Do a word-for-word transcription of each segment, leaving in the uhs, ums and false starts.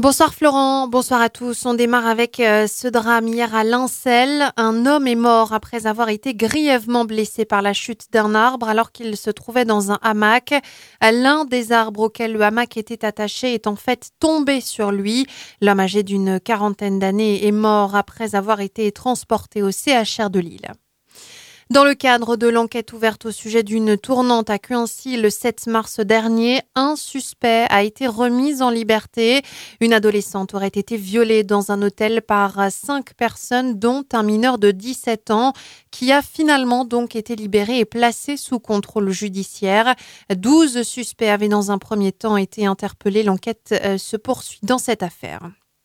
Bonsoir Florent, bonsoir à tous. On démarre avec euh, ce drame hier à Lincelles. Un homme est mort après avoir été grièvement blessé par la chute d'un arbre alors qu'il se trouvait dans un hamac. L'un des arbres auxquels le hamac était attaché est en fait tombé sur lui. L'homme âgé d'une quarantaine d'années est mort après avoir été transporté au C H R de Lille. Dans le cadre de l'enquête ouverte au sujet d'une tournante à Cuancy le sept mars dernier, un suspect a été remis en liberté. Une adolescente aurait été violée dans un hôtel par cinq personnes, dont un mineur de dix-sept ans, qui a finalement donc été libéré et placé sous contrôle judiciaire. douze suspects avaient dans un premier temps été interpellés. L'enquête se poursuit dans cette affaire.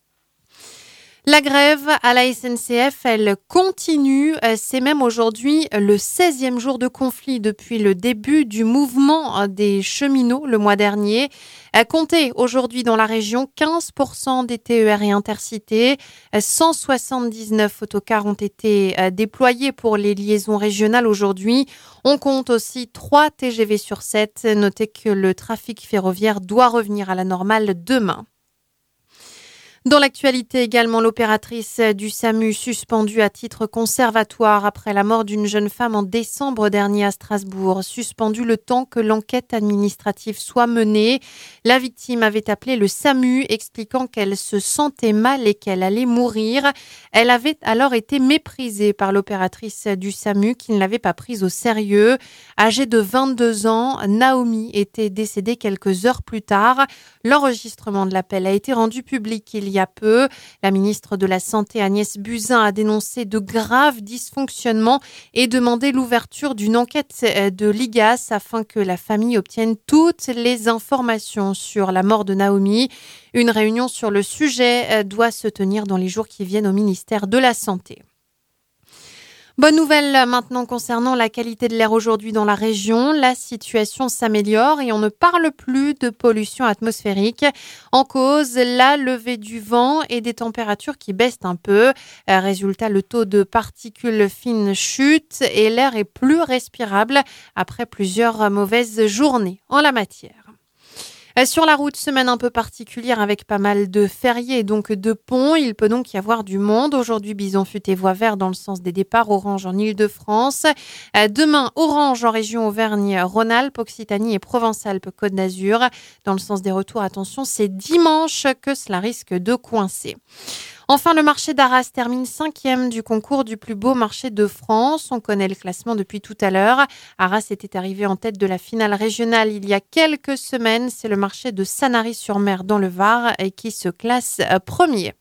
La grève à la S N C F, elle continue. C'est même aujourd'hui le seizième jour de conflit depuis le début du mouvement des cheminots le mois dernier. Comptez aujourd'hui dans la région quinze pour cent des T E R et intercités. cent soixante-dix-neuf autocars ont été déployés pour les liaisons régionales aujourd'hui. On compte aussi trois T G V sur sept. Notez que le trafic ferroviaire doit revenir à la normale demain. Dans l'actualité également, l'opératrice du SAMU suspendue à titre conservatoire après la mort d'une jeune femme en décembre dernier à Strasbourg. Suspendue le temps que l'enquête administrative soit menée. La victime avait appelé le SAMU expliquant qu'elle se sentait mal et qu'elle allait mourir. Elle avait alors été méprisée par l'opératrice du SAMU qui ne l'avait pas prise au sérieux. Âgée de vingt-deux ans, Naomi était décédée quelques heures plus tard. L'enregistrement de l'appel a été rendu public il y a peu. La ministre de la Santé Agnès Buzyn a dénoncé de graves dysfonctionnements et demandé l'ouverture d'une enquête de l'I G A S afin que la famille obtienne toutes les informations sur la mort de Naomi. Une réunion sur le sujet doit se tenir dans les jours qui viennent au ministère de la Santé. Bonne nouvelle maintenant concernant la qualité de l'air aujourd'hui dans la région. La situation s'améliore et on ne parle plus de pollution atmosphérique. En cause, la levée du vent et des températures qui baissent un peu. Résultat, le taux de particules fines chute et l'air est plus respirable après plusieurs mauvaises journées en la matière. Sur la route, semaine un peu particulière avec pas mal de fériés et donc de ponts. Il peut donc y avoir du monde. Aujourd'hui, bison futé voie vert dans le sens des départs, orange en Ile-de-France. Demain, orange en région Auvergne-Rhône-Alpes, Occitanie et Provence-Alpes-Côte d'Azur. Dans le sens des retours, attention, c'est dimanche que cela risque de coincer. Enfin, le marché d'Arras termine cinquième du concours du plus beau marché de France. On connaît le classement depuis tout à l'heure. Arras était arrivé en tête de la finale régionale il y a quelques semaines. C'est le marché de Sanary-sur-Mer dans le Var qui se classe premier.